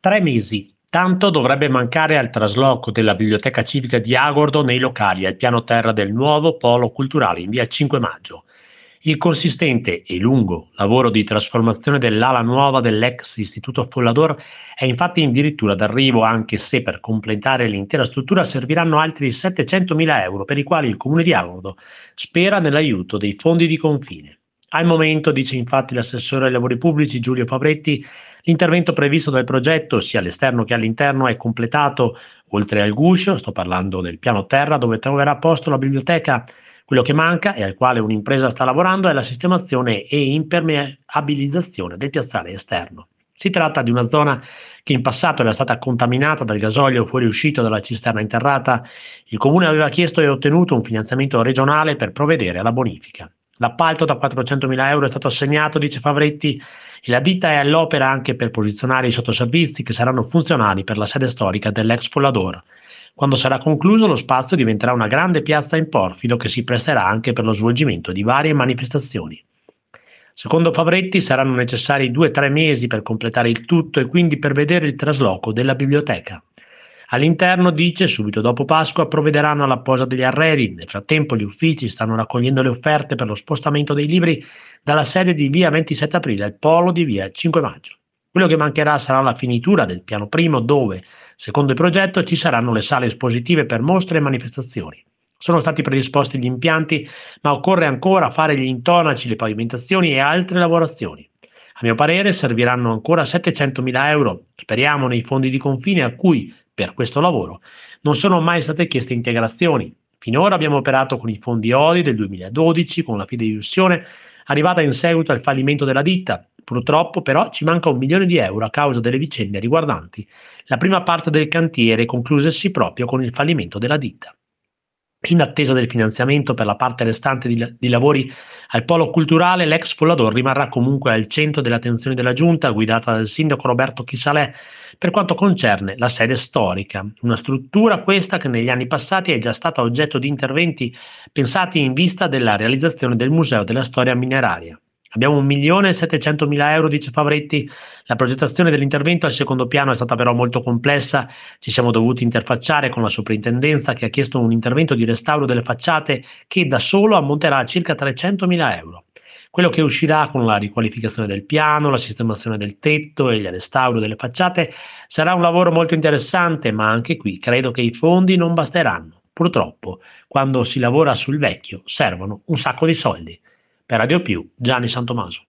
3 mesi. Tanto dovrebbe mancare al trasloco della Biblioteca Civica di Agordo nei locali al piano terra del nuovo polo culturale in via 5 Maggio. Il consistente e lungo lavoro di trasformazione dell'ala nuova dell'ex Istituto Follador è infatti addirittura d'arrivo, anche se per completare l'intera struttura serviranno altri 700.000 euro, per i quali il Comune di Agordo spera nell'aiuto dei fondi di confine. Al momento, dice infatti l'assessore ai lavori pubblici Giulio Favretti, l'intervento previsto dal progetto, sia all'esterno che all'interno, è completato. Oltre al guscio, sto parlando del piano terra dove troverà posto la biblioteca. Quello che manca e al quale un'impresa sta lavorando è la sistemazione e impermeabilizzazione del piazzale esterno. Si tratta di una zona che in passato era stata contaminata dal gasolio fuoriuscito dalla cisterna interrata. Il comune aveva chiesto e ottenuto un finanziamento regionale per provvedere alla bonifica. L'appalto da 400.000 euro è stato assegnato, dice Favretti, e la ditta è all'opera anche per posizionare i sottoservizi che saranno funzionali per la sede storica dell'ex Follador. Quando sarà concluso, lo spazio diventerà una grande piazza in porfido che si presterà anche per lo svolgimento di varie manifestazioni. Secondo Favretti saranno necessari 2-3 mesi per completare il tutto e quindi per vedere il trasloco della biblioteca. All'interno, dice, subito dopo Pasqua provvederanno alla posa degli arredi. Nel frattempo gli uffici stanno raccogliendo le offerte per lo spostamento dei libri dalla sede di via 27 aprile al polo di via 5 maggio. Quello che mancherà sarà la finitura del piano primo dove, secondo il progetto, ci saranno le sale espositive per mostre e manifestazioni. Sono stati predisposti gli impianti, ma occorre ancora fare gli intonaci, le pavimentazioni e altre lavorazioni. A mio parere serviranno ancora 700.000 euro, speriamo nei fondi di confine a cui, per questo lavoro, non sono mai state chieste integrazioni. Finora abbiamo operato con i fondi ODI del 2012, con la fideiussione arrivata in seguito al fallimento della ditta. Purtroppo però ci manca 1 milione di euro a causa delle vicende riguardanti la prima parte del cantiere conclusesi proprio con il fallimento della ditta. In attesa del finanziamento per la parte restante di lavori al polo culturale, l'ex Follador rimarrà comunque al centro dell'attenzione della giunta, guidata dal sindaco Roberto Chisalè, per quanto concerne la sede storica. Una struttura questa che negli anni passati è già stata oggetto di interventi pensati in vista della realizzazione del Museo della Storia Mineraria. Abbiamo 1.700.000 euro, dice Favretti. La progettazione dell'intervento al secondo piano è stata però molto complessa. Ci siamo dovuti interfacciare con la soprintendenza che ha chiesto un intervento di restauro delle facciate che da solo ammonterà a circa 300.000 euro. Quello che uscirà con la riqualificazione del piano, la sistemazione del tetto e il restauro delle facciate sarà un lavoro molto interessante, ma anche qui credo che i fondi non basteranno. Purtroppo, quando si lavora sul vecchio, servono un sacco di soldi. Per Radio Più, Gianni Santomaso.